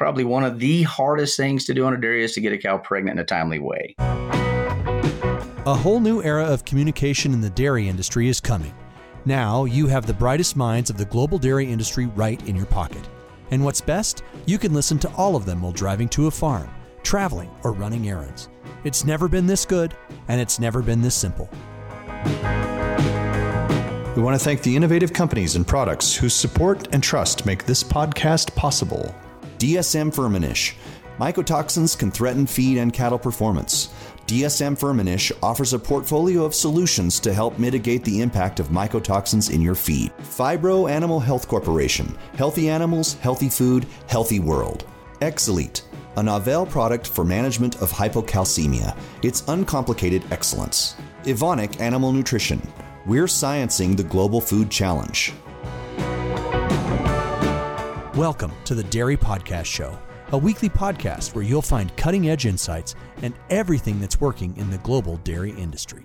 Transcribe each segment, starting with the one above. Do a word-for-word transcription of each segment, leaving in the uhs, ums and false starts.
probably one of the hardest things to do on a dairy is to get a cow pregnant in a timely way. A whole new era of communication in the dairy industry is coming. Now you have the brightest minds of the global dairy industry right in your pocket. And what's best? You can listen to all of them while driving to a farm, traveling, or running errands. It's never been this good, and it's never been this simple. We want to thank the innovative companies and products whose support and trust make this podcast possible. D S M Firmenich. Mycotoxins can threaten feed and cattle performance. D S M Firmenich offers a portfolio of solutions to help mitigate the impact of mycotoxins in your feed. Fibro Animal Health Corporation. Healthy animals, healthy food, healthy world. Exelite, a novel product for management of hypocalcemia. It's uncomplicated excellence. Evonik Animal Nutrition. We're sciencing the global food challenge. Welcome to the Dairy Podcast Show, a weekly podcast where you'll find cutting-edge insights and everything that's working in the global dairy industry.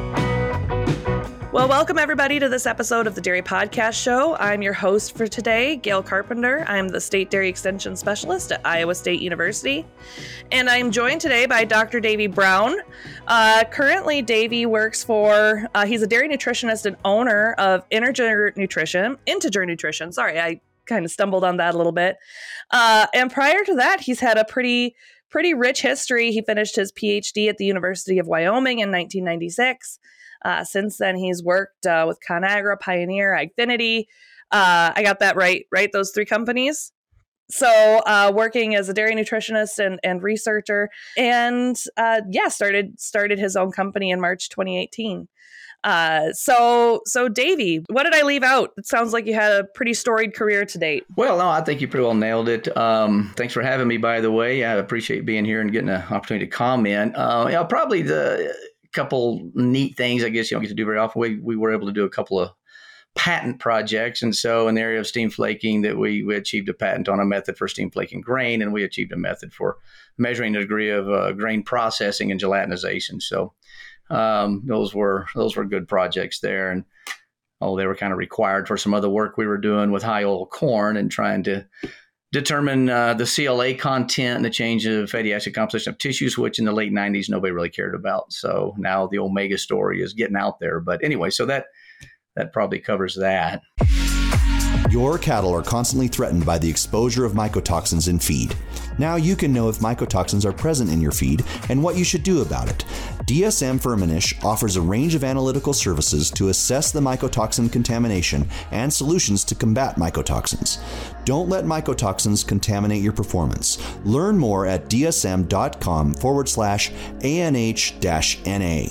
Well, welcome everybody to this episode of the Dairy Podcast Show. I'm your host for today, Gail Carpenter. I'm the State Dairy Extension Specialist at Iowa State University. And I'm joined today by Doctor Davey Brown. Uh, currently, Davey works for, uh, he's a dairy nutritionist and owner of Integer Nutrition, Integer Nutrition. Sorry, I kind of stumbled on that a little bit. Uh, and prior to that, he's had a pretty, pretty rich history. He finished his P H D at the University of Wyoming in nineteen ninety-six. Uh, since then, he's worked uh, with Conagra, Pioneer, Agfinity. Uh, I got that right, right? Those three companies. So uh, working as a dairy nutritionist and, and researcher, and uh, yeah, started started his own company in March twenty eighteen. Uh, so, so Davey, what did I leave out? It sounds like you had a pretty storied career to date. Well, no, I think you pretty well nailed it. Um, thanks for having me, by the way. I appreciate being here and getting an opportunity to comment. Uh, yeah, probably the couple neat things, I guess you don't get to do very often. We, we were able to do a couple of patent projects. And so in the area of steam flaking, that we, we achieved a patent on a method for steam flaking grain, and we achieved a method for measuring the degree of uh, grain processing and gelatinization. So um, those were those were good projects there. And oh, they were kind of required for some other work we were doing with high oil corn and trying to determine uh, the C L A content and the change of fatty acid composition of tissues, which in the late nineties, nobody really cared about. So now the omega story is getting out there. But anyway, so that that probably covers that. Your cattle are constantly threatened by the exposure of mycotoxins in feed. Now you can know if mycotoxins are present in your feed and what you should do about it. D S M Firmenich offers a range of analytical services to assess the mycotoxin contamination and solutions to combat mycotoxins. Don't let mycotoxins contaminate your performance. Learn more at dsm.com forward slash ANH dash NA.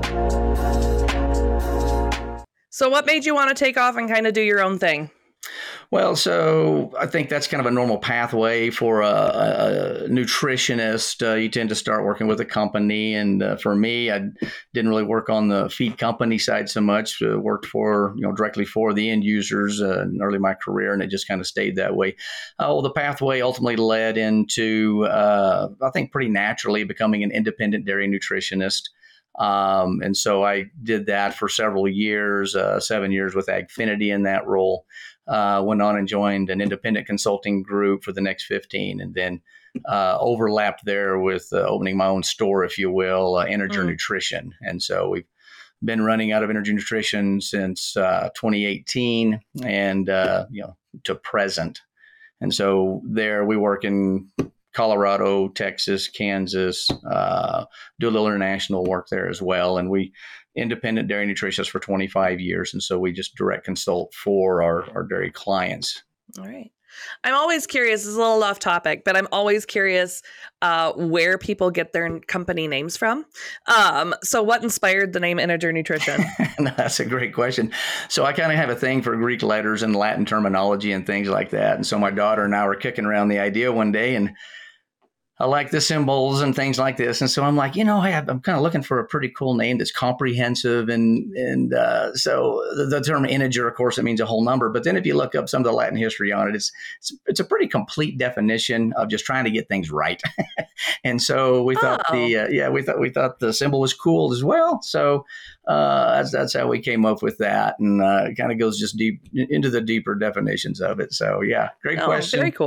So what made you want to take off and kind of do your own thing? Well, so I think that's kind of a normal pathway for a, a nutritionist. Uh, you tend to start working with a company. And uh, for me, I didn't really work on the feed company side so much. Uh, worked for, you know, directly for the end users uh, in early in my career, and it just kind of stayed that way. Uh, well, the pathway ultimately led into, uh, I think pretty naturally, becoming an independent dairy nutritionist. Um, and so I did that for several years, uh, seven years with Agfinity in that role. Uh, went on and joined an independent consulting group for the next fifteen, and then uh, overlapped there with uh, opening my own store, if you will, uh, Integer mm. Nutrition. And so we've been running out of Integer Nutrition since uh, twenty eighteen, and uh, you know, to present. And so there we work in Colorado, Texas, Kansas, uh, do a little international work there as well. And we independent dairy nutritionists for twenty-five years. And so we just direct consult for our, our dairy clients. All right. I'm always curious, this is a little off topic, but I'm always curious uh, where people get their company names from. Um, so what inspired the name Integer Nutrition? No, that's a great question. So I kind of have a thing for Greek letters and Latin terminology and things like that. And so my daughter and I were kicking around the idea one day, and I like the symbols and things like this. And so I'm like, you know, hey, I'm kind of looking for a pretty cool name that's comprehensive. And and uh, so the, the term integer, of course, it means a whole number. But then if you look up some of the Latin history on it, it's it's, it's a pretty complete definition of just trying to get things right. And so we thought oh. the uh, yeah, we thought we thought the symbol was cool as well. So uh, that's that's how we came up with that. And uh, it kind of goes just deep into the deeper definitions of it. So yeah, great oh, question. Very cool.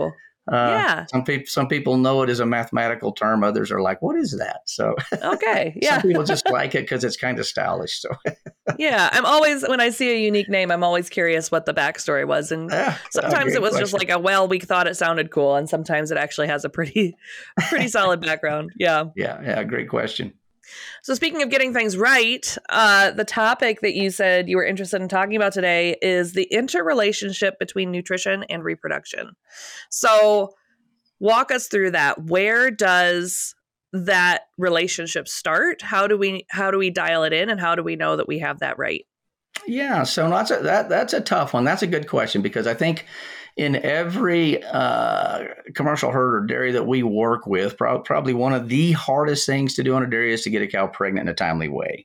Uh, Yeah. Some people some people know it as a mathematical term. Others are like, what is that? So Okay. Yeah. some people just like it because it's kind of stylish. So Yeah. I'm always, when I see a unique name, I'm always curious what the backstory was. And yeah, sometimes great it was question. just like a, well, we thought it sounded cool. And sometimes it actually has a pretty, pretty solid background. Yeah. Yeah, yeah, great question. So speaking of getting things right, uh, the topic that you said you were interested in talking about today is the interrelationship between nutrition and reproduction. So walk us through that. Where does that relationship start? How do we how do we dial it in, and how do we know that we have that right? Yeah, so that's a, that that's a tough one. That's a good question because I think in every uh, commercial herd or dairy that we work with, pro- probably one of the hardest things to do on a dairy is to get a cow pregnant in a timely way.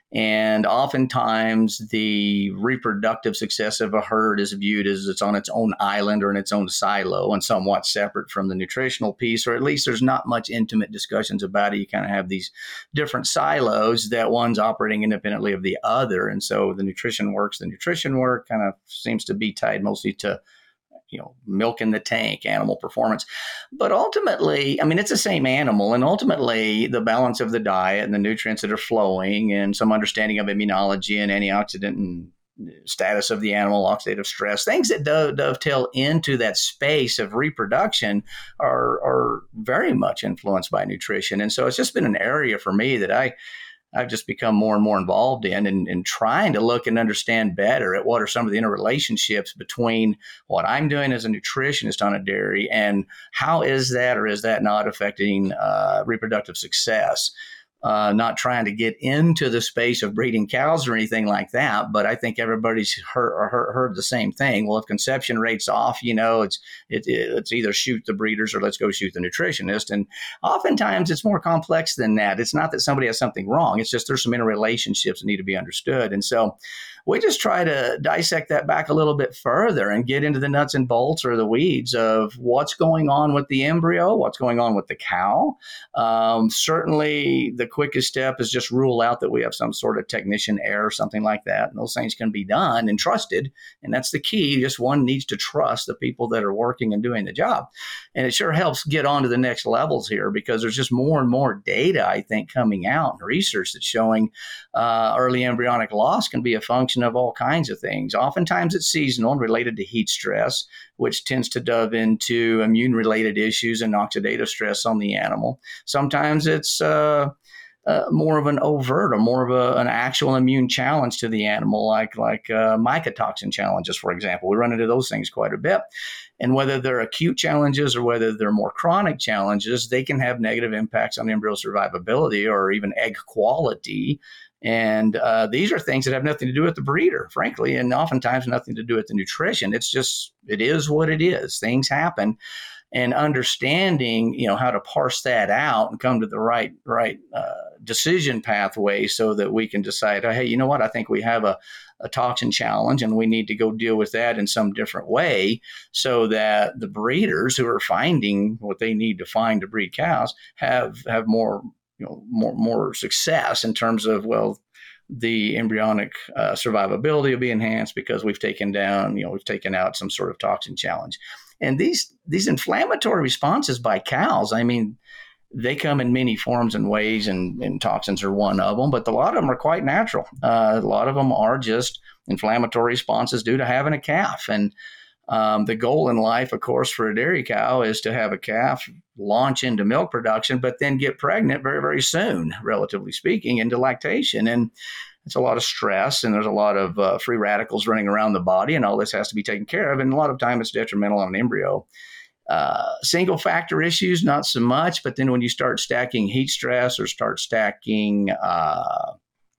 And oftentimes the reproductive success of a herd is viewed as it's on its own island or in its own silo and somewhat separate from the nutritional piece, or at least there's not much intimate discussions about it. You kind of have these different silos that one's operating independently of the other. And so the nutrition works, the nutrition work kind of seems to be tied mostly to you know, milk in the tank, animal performance. But ultimately, I mean, it's the same animal. And ultimately, the balance of the diet and the nutrients that are flowing and some understanding of immunology and antioxidant and status of the animal, oxidative stress, things that do, dovetail into that space of reproduction are, are very much influenced by nutrition. And so it's just been an area for me that I I've just become more and more involved in and, and trying to look and understand better at what are some of the interrelationships between what I'm doing as a nutritionist on a dairy and how is that or is that not affecting uh, reproductive success. Uh, not trying to get into the space of breeding cows or anything like that, but I think everybody's heard, heard, heard the same thing. Well, if conception rate's off, you know, it's it, it's either shoot the breeders or let's go shoot the nutritionist. And oftentimes it's more complex than that. It's not that somebody has something wrong. It's just there's some interrelationships that need to be understood. And so we just try to dissect that back a little bit further and get into the nuts and bolts or the weeds of what's going on with the embryo, what's going on with the cow. Um, certainly the quickest step is just rule out that we have some sort of technician error or something like that. And those things can be done and trusted. And that's the key. Just one needs to trust the people that are working and doing the job. And it sure helps get on to the next levels here because there's just more and more data, I think, coming out and research that's showing uh, early embryonic loss can be a function of all kinds of things. Oftentimes it's seasonal and related to heat stress, which tends to dove into immune-related issues and oxidative stress on the animal. Sometimes it's uh, uh, more of an overt or more of a, an actual immune challenge to the animal, like, like uh, mycotoxin challenges, for example. We run into those things quite a bit. And whether they're acute challenges or whether they're more chronic challenges, they can have negative impacts on embryo survivability or even egg quality. And uh, these are things that have nothing to do with the breeder, frankly, and oftentimes nothing to do with the nutrition. It's just, it is what it is. Things happen. And understanding, you know, how to parse that out and come to the right, right uh, decision pathway so that we can decide, oh, hey, you know what, I think we have a, a toxin challenge and we need to go deal with that in some different way so that the breeders who are finding what they need to find to breed cows have, have more you know, more more success in terms of, well, the embryonic uh, survivability will be enhanced because we've taken down, you know, we've taken out some sort of toxin challenge. And these these inflammatory responses by cows, I mean, they come in many forms and ways, and, and toxins are one of them, but a lot of them are quite natural. Uh, a lot of them are just inflammatory responses due to having a calf. And Um, the goal in life, of course, for a dairy cow is to have a calf launch into milk production, but then get pregnant very, very soon, relatively speaking, into lactation. And it's a lot of stress and there's a lot of uh, free radicals running around the body, and all this has to be taken care of. And a lot of time it's detrimental on an embryo. Uh, single factor issues, not so much. But then when you start stacking heat stress or start stacking uh,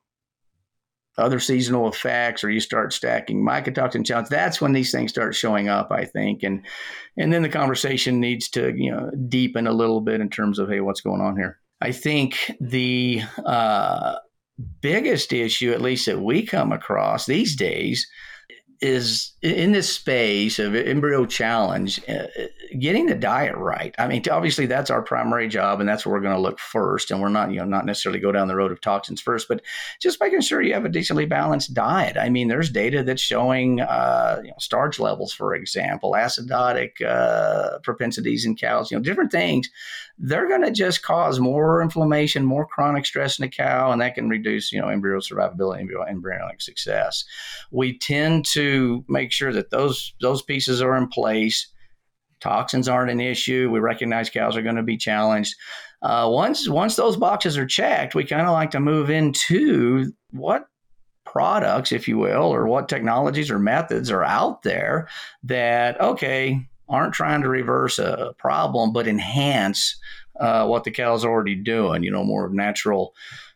other seasonal effects, or you start stacking mycotoxin challenge, that's when these things start showing up, I think. And and then the conversation needs to, you know, deepen a little bit in terms of, hey, what's going on here? I think the uh, biggest issue, at least that we come across these days, is in this space of embryo challenge, uh, getting the diet right. I mean, obviously that's our primary job, and that's where we're going to look first. And we're not, you know, not necessarily go down the road of toxins first, but just making sure you have a decently balanced diet. I mean, there's data that's showing, uh, you know, starch levels, for example, acidotic uh, propensities in cows, you know, different things. They're going to just cause more inflammation, more chronic stress in the cow, and that can reduce, you know, embryo survivability, embryo, embryonic success. We tend to make sure that those those pieces are in place. Toxins aren't an issue. We recognize cows are going to be challenged. Uh, once once those boxes are checked, we kind of like to move into what products, if you will, or what technologies or methods are out there that, okay, aren't trying to reverse a problem, but enhance uh, what the cow's already doing, you know, more of natural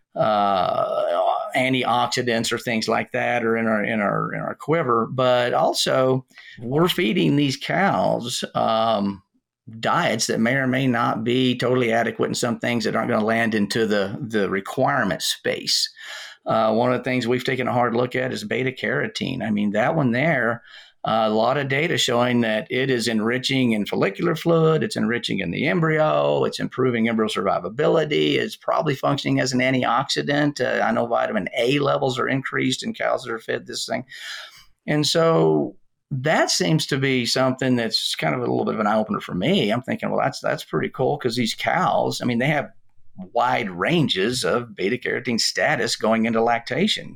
uh, antioxidants or things like that, or in our in our in our quiver. But also, we're feeding these cows um, diets that may or may not be totally adequate, and some things that aren't going to land into the the requirement space. Uh, one of the things we've taken a hard look at is beta carotene. I mean, that one there. Uh, a lot of data showing that it is enriching in follicular fluid, it's enriching in the embryo, it's improving embryo survivability, it's probably functioning as an antioxidant. Uh, I know vitamin A levels are increased in cows that are fed this thing. And so that seems to be something that's kind of a little bit of an eye-opener for me. I'm thinking, well, that's that's pretty cool, because these cows, I mean, they have wide ranges of beta-carotene status going into lactation.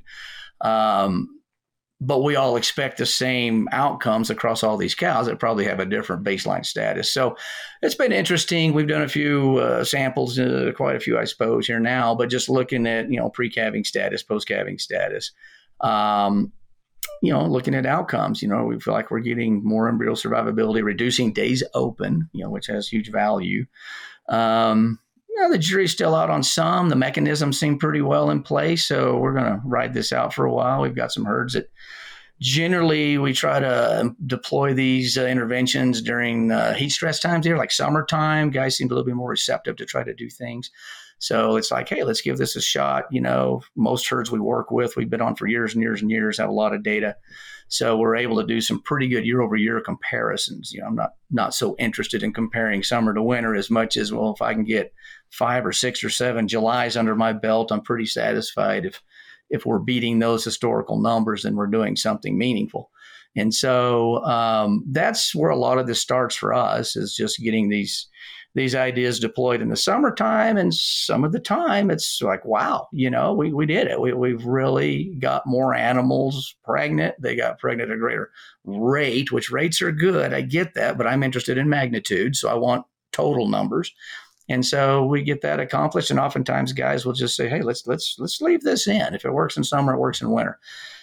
Um But we all expect the same outcomes across all these cows that probably have a different baseline status. So it's been interesting. We've done a few uh, samples, uh, quite a few, I suppose, here now, but just looking at, you know, pre-calving status, post-calving status, um, you know, looking at outcomes. You know, we feel like we're getting more embryo survivability, reducing days open, you know, which has huge value. Um, You know, the jury's still out on some. The mechanisms seem pretty well in place, so we're going to ride this out for a while. We've got some herds that generally we try to deploy these uh, interventions during uh, heat stress times here, like summertime. Guys seem a little bit more receptive to try to do things. So it's like, hey, let's give this a shot. You know, most herds we work with, we've been on for years and years and years, have a lot of data. So we're able to do some pretty good year-over-year comparisons. You know, I'm not not so interested in comparing summer to winter as much as, well, if I can get five or six or seven Julys under my belt, I'm pretty satisfied. If if we're beating those historical numbers, then we're doing something meaningful. And so um, that's where a lot of this starts for us, is just getting these these ideas deployed in the summertime. And some of the time it's like, wow, you know, we, we did it. We, we've really got more animals pregnant. They got pregnant at a greater rate, which rates are good. I get that, but I'm interested in magnitude. So I want total numbers. And so we get that accomplished. And oftentimes guys will just say, hey, let's, let's, let's leave this in. If it works in summer, it works in winter.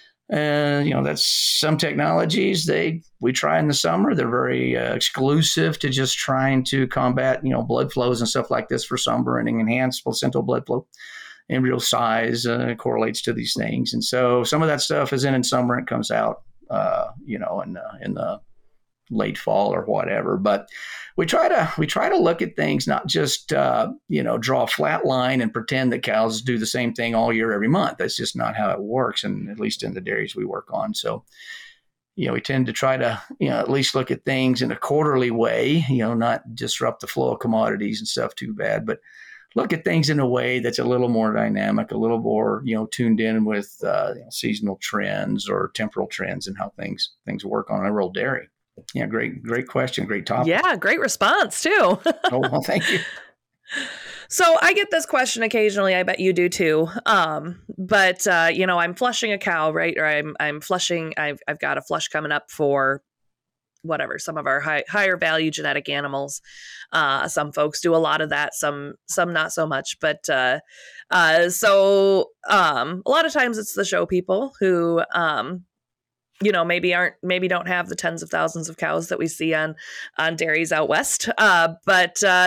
And, you know, that's some technologies they we try in the summer. They're very uh, exclusive to just trying to combat, you know, blood flows and stuff like this for summer, and enhance placental blood flow. Embryo size uh, correlates to these things. And so some of that stuff is in in summer and comes out, uh, you know, in, uh, in the late fall or whatever. But we try to we try to look at things, not just uh, you know, draw a flat line and pretend that cows do the same thing all year, every month. That's just not how it works, and at least in the dairies we work on. So, you know, we tend to try to, you know, at least look at things in a quarterly way. You know, not disrupt the flow of commodities and stuff too bad, but look at things in a way that's a little more dynamic, a little more, you know, tuned in with uh, you know, seasonal trends or temporal trends and how things things work on a rural dairy. Yeah, great, great question. Great topic. Yeah, great response too. Oh, well, thank you. So I get this question occasionally. I bet you do too. Um, but uh, you know, I'm flushing a cow, right? Or I'm I'm flushing. I've I've got a flush coming up for whatever, some of our high, higher value genetic animals. Uh, some folks do a lot of that. Some some not so much. But uh, uh, so um, a lot of times it's the show people who. Um, you know, maybe aren't, maybe don't have the tens of thousands of cows that we see on, on dairies out west. Uh, but, uh,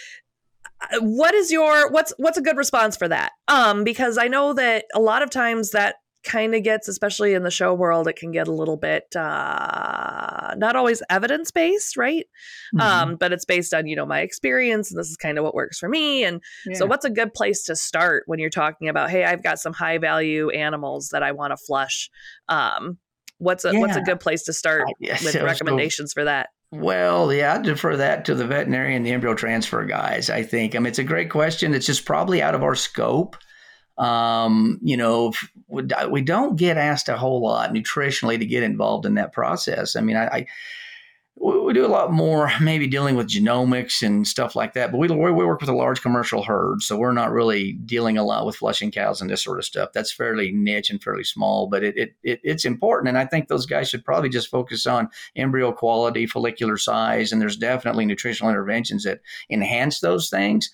what is your, what's, what's a good response for that? Um, because I know that a lot of times that kind of gets, especially in the show world, it can get a little bit, uh, not always evidence-based, right? Mm-hmm. Um, but it's based on, you know, my experience, and this is kind of what works for me. And yeah. So what's a good place to start when you're talking about, hey, I've got some high value animals that I want to flush, um, What's a, Yeah. what's a good place to start Uh, yeah, with so- recommendations for that? Well, yeah, I'd defer that to the veterinarian, the embryo transfer guys, I think. I mean, it's a great question. It's just probably out of our scope. Um, you know, we we don't get asked a whole lot nutritionally to get involved in that process. I mean, I, I we do a lot more maybe dealing with genomics and stuff like that, but we, we work with a large commercial herd, so we're not really dealing a lot with flushing cows and this sort of stuff. That's fairly niche and fairly small, but it, it, it it's important. And I think those guys should probably just focus on embryo quality, follicular size, and there's definitely nutritional interventions that enhance those things.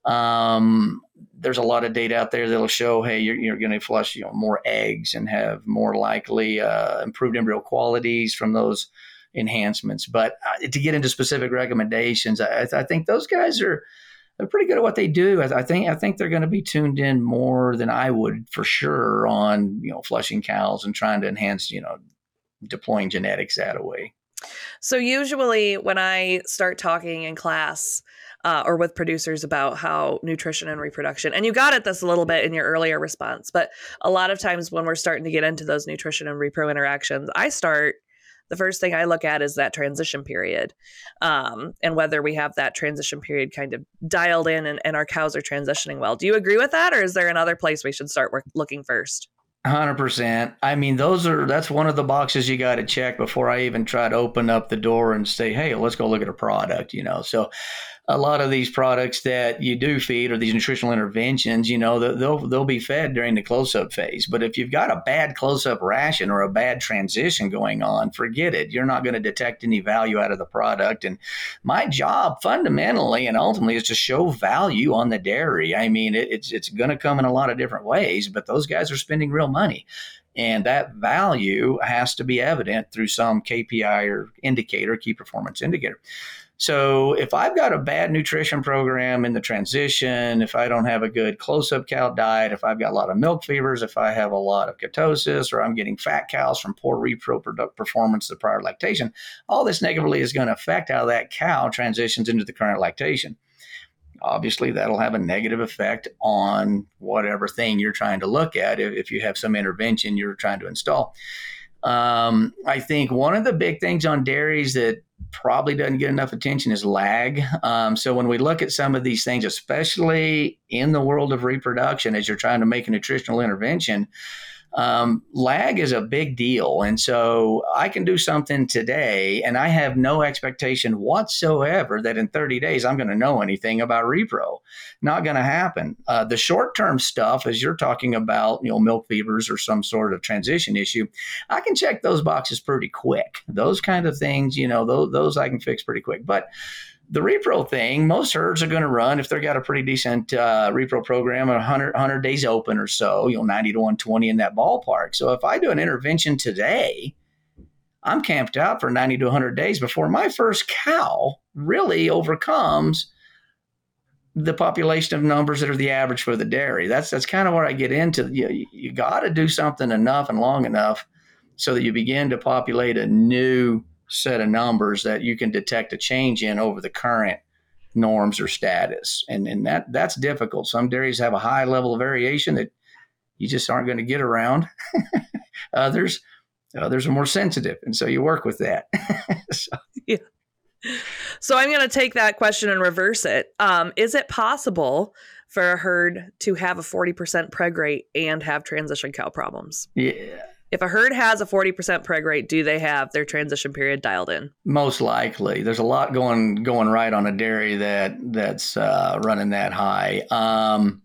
Um, there's a lot of data out there that'll show, hey, you're, you're going to flush, you know, more eggs and have more likely uh, improved embryo qualities from those enhancements. But uh, to get into specific recommendations, I, I think those guys are they're pretty good at what they do. I, I think I think they're going to be tuned in more than I would for sure on, you know, flushing cows and trying to enhance, you know, deploying genetics that way. So usually when I start talking in class uh, or with producers about how nutrition and reproduction, and you got at this a little bit in your earlier response, but a lot of times when we're starting to get into those nutrition and repro interactions, I start the first thing I look at is that transition period, um, and whether we have that transition period kind of dialed in and, and our cows are transitioning well. Do you agree with that? Or is there another place we should start work, looking first? one hundred percent. I mean, those are that's one of the boxes you got to check before I even try to open up the door and say, hey, let's go look at a product, you know. So a lot of these products that you do feed or these nutritional interventions, you know, they'll they'll be fed during the close-up phase. But if you've got a bad close-up ration or a bad transition going on, forget it. You're not going to detect any value out of the product. And my job fundamentally and ultimately is to show value on the dairy. I mean, it, it's it's going to come in a lot of different ways, but those guys are spending real money. And that value has to be evident through some K P I or indicator, key performance indicator. So if I've got a bad nutrition program in the transition, if I don't have a good close-up cow diet, if I've got a lot of milk fevers, if I have a lot of ketosis, or I'm getting fat cows from poor repro performance to prior lactation, all this negatively is going to affect how that cow transitions into the current lactation. Obviously, that'll have a negative effect on whatever thing you're trying to look at if you have some intervention you're trying to install. Um, I think one of the big things on dairies that probably doesn't get enough attention is lag. Um, so when we look at some of these things, especially in the world of reproduction, as you're trying to make a nutritional intervention, um, lag is a big deal. And so I can do something today and I have no expectation whatsoever that in thirty days I'm going to know anything about repro. Not going to happen. Uh, the short-term stuff, as you're talking about, you know, milk fevers or some sort of transition issue, I can check those boxes pretty quick. Those kind of things, you know, those, those I can fix pretty quick. But the repro thing, most herds are going to run, if they've got a pretty decent uh, repro program, one hundred, one hundred days open or so, you know, ninety to one twenty in that ballpark. So if I do an intervention today, I'm camped out for ninety to one hundred days before my first cow really overcomes the population of numbers that are the average for the dairy. That's that's kind of where I get into. You, you got to do something enough and long enough so that you begin to populate a new set of numbers that you can detect a change in over the current norms or status. And, and that that's difficult. Some dairies have a high level of variation that you just aren't going to get around. Others, others are more sensitive. And so you work with that. so. Yeah. So I'm going to take that question and reverse it. Um, is it possible for a herd to have a forty percent preg rate and have transition cow problems? Yeah. If a herd has a forty percent preg rate, do they have their transition period dialed in? Most likely. There's a lot going going right on a dairy that that's uh, running that high. Um,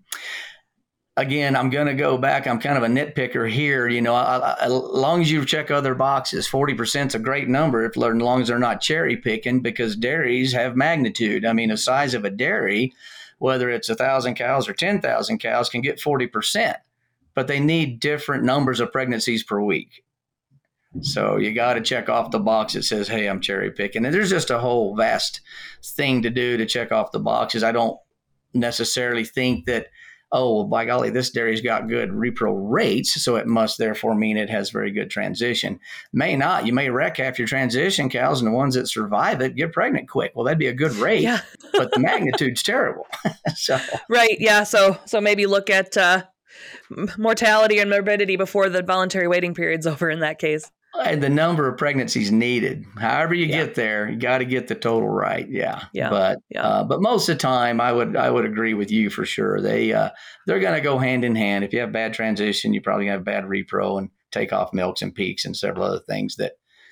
again, I'm going to go back. I'm kind of a nitpicker here. You know, I, I, as long as you check other boxes, forty percent is a great number if, as long as they're not cherry picking, because dairies have magnitude. I mean, the size of a dairy, whether it's one thousand cows or ten thousand cows, can get forty percent. But they need different numbers of pregnancies per week. So you got to check off the box that says, hey, I'm cherry picking. And there's just a whole vast thing to do to check off the boxes. I don't necessarily think that, oh, well, by golly, this dairy's got good repro rates, so it must therefore mean it has very good transition. May not. You may wreck half your transition cows, and the ones that survive it get pregnant quick. Well, that'd be a good rate, Yeah. but the magnitude's terrible. so Right. Yeah. So so maybe look at uh, mortality and morbidity before the voluntary waiting period's over in that case. and the number of pregnancies needed. However you Yeah. get there, you got to get the total right. Yeah. Yeah. But Yeah. uh, but most of the time, I would I would agree with you for sure. They uh, they're going to go hand in hand. If you have bad transition, you probably have bad repro and takeoff milks and peaks and several other things that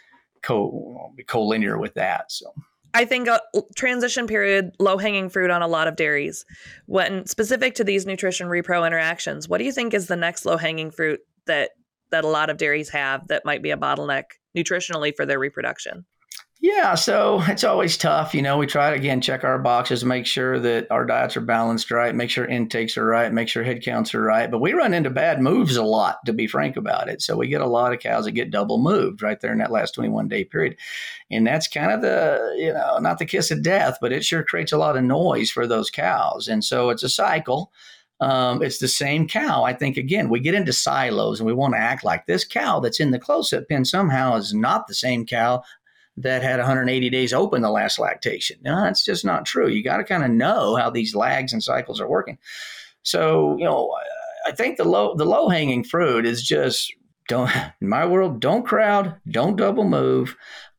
co collinear with that. So. I think a transition period, low-hanging fruit on a lot of dairies. When specific to these nutrition repro interactions, what do you think is the next low-hanging fruit that that a lot of dairies have that might be a bottleneck nutritionally for their reproduction? Yeah, so it's always tough. You know, we try to, again, check our boxes, make sure that our diets are balanced right, make sure intakes are right, make sure head counts are right. But we run into bad moves a lot, to be frank about it. So we get a lot of cows that get double moved right there in that last twenty-one day period. And that's kind of the, you know, not the kiss of death, but it sure creates a lot of noise for those cows. And so it's a cycle. Um, it's the same cow. I think, again, we get into silos and we want to act like this cow that's in the close-up pen somehow is not the same cow that had one hundred eighty days open the last lactation. No, that's just not true. You got to kind of know how these lags and cycles are working. So, you know, I think the low the low hanging fruit is just don't, in my world, don't crowd, don't double move,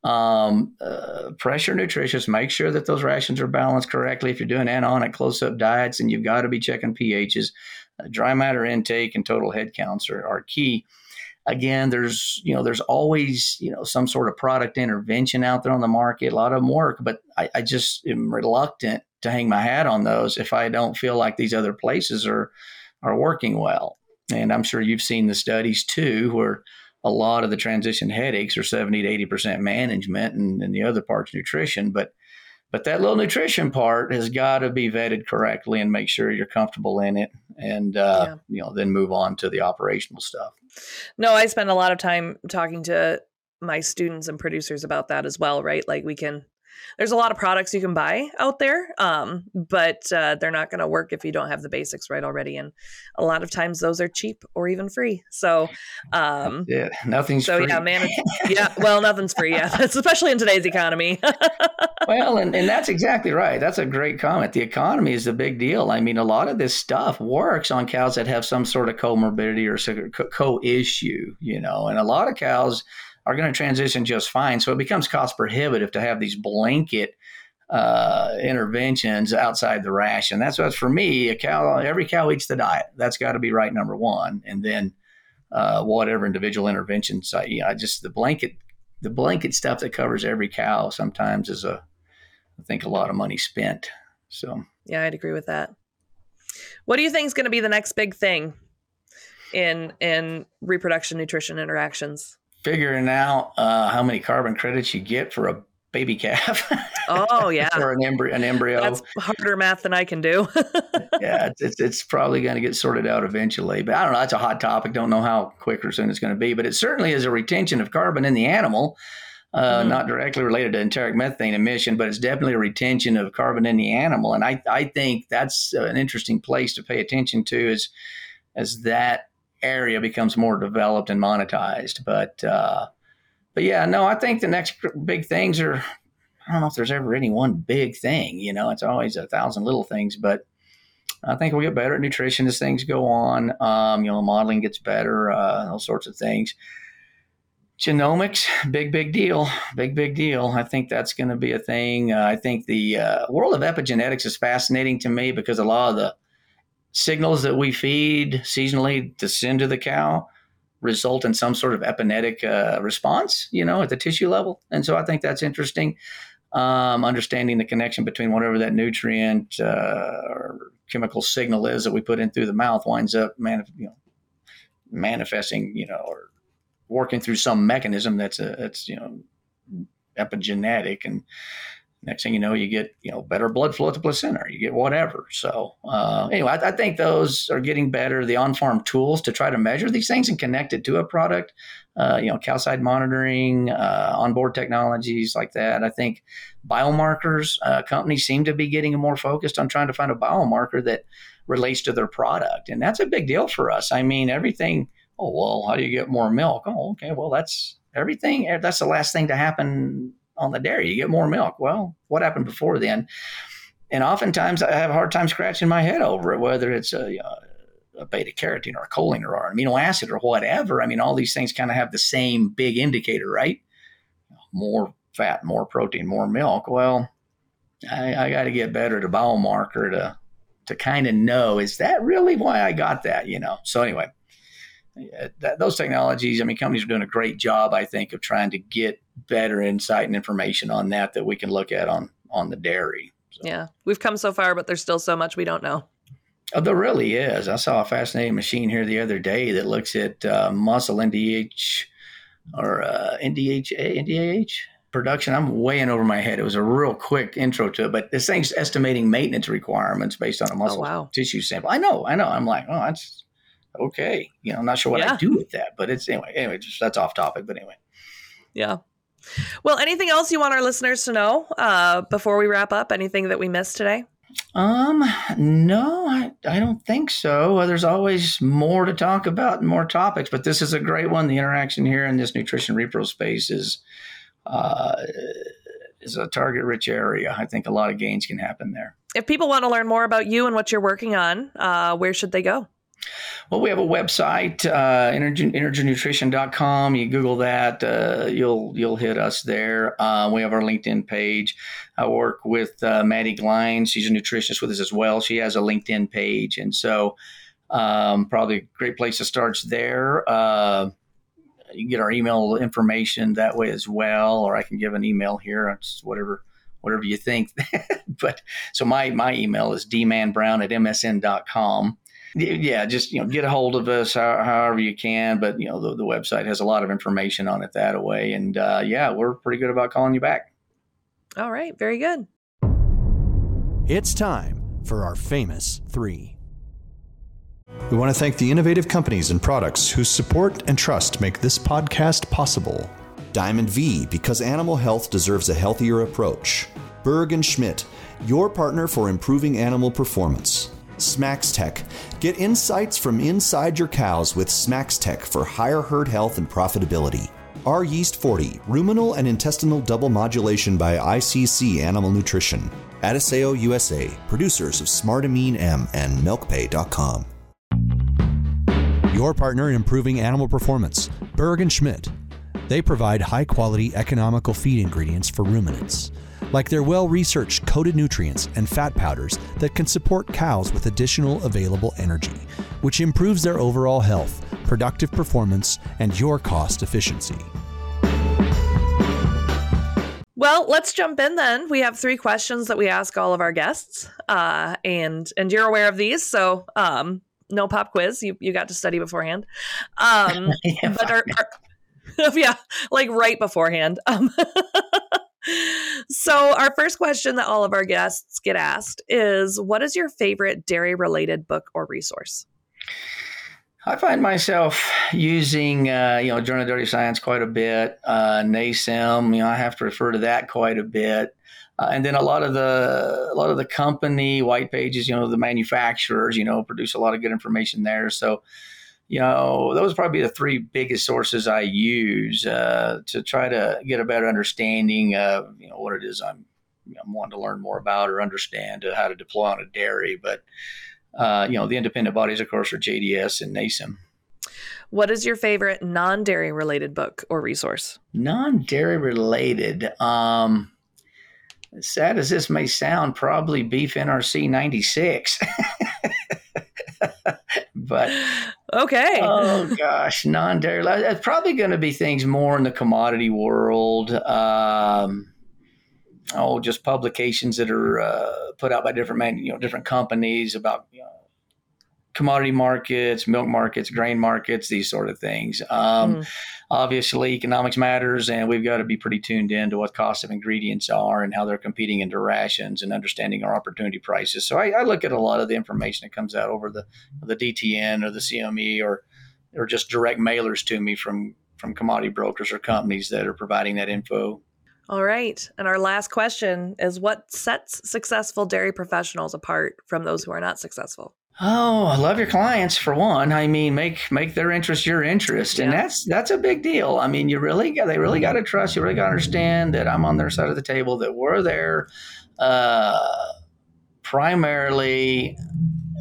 um, uh, pressure nutritious, make sure that those rations are balanced correctly. If you're doing anonic close up diets, and you've got to be checking pHs, uh, dry matter intake and total head counts are, are key. Again, there's, you know, there's always, you know, some sort of product intervention out there on the market. A lot of them work, but I, I just am reluctant to hang my hat on those if I don't feel like these other places are, are working well. And I'm sure you've seen the studies too, where a lot of the transition headaches are seventy to eighty percent management and, and the other part's nutrition. But But that little nutrition part has got to be vetted correctly and make sure you're comfortable in it, and uh, yeah. you know, then move on to the operational stuff. No, I spend a lot of time talking to my students and producers about that as well, right? Like we can, there's a lot of products you can buy out there, um, but uh, they're not going to work if you don't have the basics right already. And a lot of times those are cheap or even free. So, um, yeah, nothing's so free. yeah, man, yeah, well, nothing's free. Yeah, especially in today's economy. Well, and, and that's exactly right. That's a great comment. The economy is the big deal. I mean, a lot of this stuff works on cows that have some sort of comorbidity or co-issue, you know, and a lot of cows are going to transition just fine. So it becomes cost prohibitive to have these blanket uh, interventions outside the ration. That's what's for me, a cow, every cow eats the diet. That's got to be right, number one. And then uh, whatever individual interventions, I, you know, I just the blanket, the blanket stuff that covers every cow sometimes is a, I think a lot of money spent. So yeah, I'd agree with that. What do you think is going to be the next big thing in in reproduction nutrition interactions? Figuring out uh, how many carbon credits you get for a baby calf. Oh yeah, or an embryo. An embryo. That's harder math than I can do. yeah, it's, it's it's probably going to get sorted out eventually. But I don't know. That's a hot topic. Don't know how quick or soon it's going to be. But it certainly is a retention of carbon in the animal. Uh, mm. Not directly related to enteric methane emission, but it's definitely a retention of carbon in the animal. And I, I think that's an interesting place to pay attention to as, as that area becomes more developed and monetized. But, uh, but yeah, no, I think the next big things are, I don't know if there's ever any one big thing, you know, it's always a thousand little things, but I think we'll get better at nutrition as things go on. Um, you know, modeling gets better, uh, those sorts of things. Genomics, big, big deal, big, big deal. I think that's going to be a thing. Uh, I think the uh, world of epigenetics is fascinating to me because a lot of the signals that we feed seasonally to send to the cow result in some sort of epigenetic uh, response, you know, at the tissue level. And so I think that's interesting. Um, understanding the connection between whatever that nutrient uh, or chemical signal is that we put in through the mouth winds up manif- you know, manifesting, you know, or working through some mechanism that's a, that's, you know, epigenetic, and next thing you know, you get, you know, better blood flow at the placenta, you get whatever. So uh, anyway, I, I think those are getting better. The on-farm tools to try to measure these things and connect it to a product, uh, you know, cow side monitoring, uh, onboard technologies like that. I think biomarkers, uh, companies seem to be getting more focused on trying to find a biomarker that relates to their product. And that's a big deal for us. I mean, everything, oh, well, how do you get more milk? Oh, okay, well, that's everything. That's the last thing to happen on the dairy. You get more milk. Well, what happened before then? And oftentimes I have a hard time scratching my head over it, whether it's a, a beta carotene or a choline or an amino acid or whatever. I mean, all these things kind of have the same big indicator, right? More fat, more protein, more milk. Well, I, I got to get better at a biomarker to to kind of know, is that really why I got that, you know? So anyway, that, those technologies, I mean, companies are doing a great job, I think, of trying to get better insight and information on that that we can look at on, on the dairy. So, yeah, we've come so far, but there's still so much we don't know. oh, there really is. I saw a fascinating machine here the other day that looks at uh, muscle N D H or uh, N D H A, N D A H production. I'm way in over my head. It was a real quick intro to it, but this thing's estimating maintenance requirements based on a muscle oh, wow. tissue sample. I know, I know. I'm like, oh, that's okay. You know, I'm not sure what yeah. I do with that, but it's anyway, anyway, just that's off topic, but anyway. Yeah. Well, anything else you want our listeners to know uh, before we wrap up? Anything that we missed today? Um, no, I, I don't think so. Uh, there's always more to talk about and more topics, but this is a great one. The interaction here in this nutrition repro space is, uh, is a target rich area. I think a lot of gains can happen there. If people want to learn more about you and what you're working on, uh, where should they go? Well, we have a website, uh, energy, energy nutrition dot com. You Google that, uh, you'll you'll hit us there. Uh, we have our LinkedIn page. I work with uh, Maddie Glines. She's a nutritionist with us as well. She has a LinkedIn page. And so um, probably a great place to start is there. Uh, you can get our email information that way as well, or I can give an email here. It's whatever whatever you think. But so my, my email is d man brown at m s n dot com. Yeah, just, you know, get a hold of us how, however you can. But, you know, the, the website has a lot of information on it that way. And, uh, yeah, we're pretty good about calling you back. All right. Very good. It's time for our famous three. We want to thank the innovative companies and products whose support and trust make this podcast possible. Diamond V, because animal health deserves a healthier approach. Berg and Schmidt, your partner for improving animal performance. Smacks Tech. Get insights from inside your cows with Smacks Tech for higher herd health and profitability. R Yeast forty, ruminal and intestinal double modulation by I C C Animal Nutrition. Adiseo U S A, producers of Smartamine M and milkpay dot com. Your partner in improving animal performance, Berg and Schmidt. They provide high-quality, economical feed ingredients for ruminants, like their well-researched coated nutrients and fat powders that can support cows with additional available energy, which improves their overall health, productive performance, and your cost efficiency. Well, let's jump in then. We have three questions that we ask all of our guests, uh, and and you're aware of these, so um, no pop quiz. You you got to study beforehand, um, Yeah, but our, our yeah, like right beforehand. Um, So our first question that all of our guests get asked is, what is your favorite dairy-related book or resource? I find myself using, uh, you know, Journal of Dairy Science quite a bit, uh, NASEM, you know, I have to refer to that quite a bit. Uh, and then a lot of the, a lot of the company white pages, you know, the manufacturers, you know, produce a lot of good information there. So, you know, those are probably the three biggest sources I use uh, to try to get a better understanding of, you know, what it is I'm, you know, I'm wanting to learn more about or understand uh, how to deploy on a dairy. But, uh, you know, the independent bodies, of course, are J D S and NASEM. What is your favorite non-dairy related book or resource? Non-dairy related. Um, as sad as this may sound, probably Beef N R C ninety-six. But okay. Oh gosh, non-dairy. It's probably going to be things more in the commodity world. Um, oh, just publications that are uh, put out by different man, you know, different companies about, you know, commodity markets, milk markets, grain markets, these sort of things. Um, mm. Obviously, economics matters, and we've got to be pretty tuned in to what costs of ingredients are and how they're competing into rations and understanding our opportunity prices. So I, I look at a lot of the information that comes out over the the D T N or the C M E or or just direct mailers to me from from commodity brokers or companies that are providing that info. All right. And our last question is, what sets successful dairy professionals apart from those who are not successful? Oh, I love your clients for one. I mean, make make their interest your interest, and yeah. that's that's a big deal. I mean, you really got they really got to trust. You really got to understand that I'm on their side of the table. That we're there uh, primarily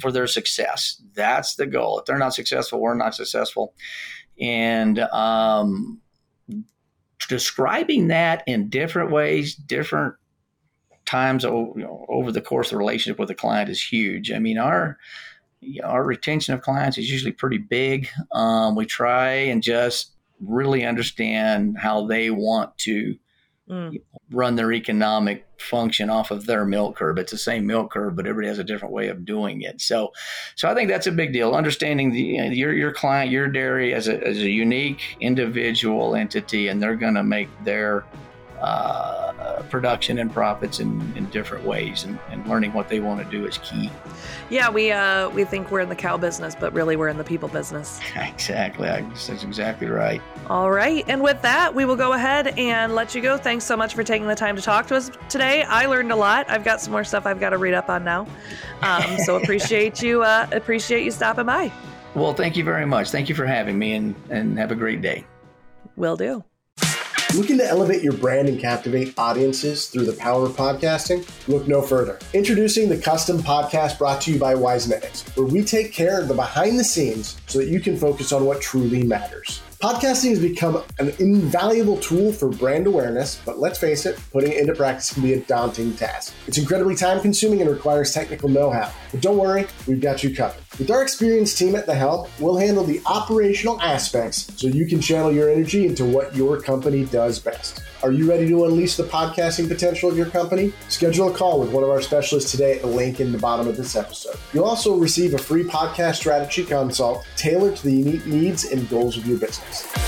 for their success. That's the goal. If they're not successful, we're not successful. And um, describing that in different ways, different times you know, over the course of the relationship with the client is huge. I mean, our our retention of clients is usually pretty big. Um, we try and just really understand how they want to mm. run their economic function off of their milk curve. It's the same milk curve, but everybody has a different way of doing it. So, so I think that's a big deal. Understanding the you know, your your client, your dairy as a as a unique individual entity, and they're going to make their uh, production and profits in, in different ways, and, and learning what they want to do is key. Yeah, we uh, we think we're in the cow business, but really we're in the people business. Exactly. That's exactly right. All right. And with that, we will go ahead and let you go. Thanks so much for taking the time to talk to us today. I learned a lot. I've got some more stuff I've got to read up on now. Um, so appreciate you uh, appreciate you stopping by. Well, thank you very much. Thank you for having me, and, and have a great day. Will do. Looking to elevate your brand and captivate audiences through the power of podcasting? Look no further. Introducing the Custom Podcast brought to you by Wisenetics, where we take care of the behind the scenes so that you can focus on what truly matters. Podcasting has become an invaluable tool for brand awareness, but let's face it, putting it into practice can be a daunting task. It's incredibly time-consuming and requires technical know-how. But don't worry, we've got you covered. With our experienced team at the helm, we'll handle the operational aspects so you can channel your energy into what your company does best. Are you ready to unleash the podcasting potential of your company? Schedule a call with one of our specialists today at the link in the bottom of this episode. You'll also receive a free podcast strategy consult tailored to the unique needs and goals of your business.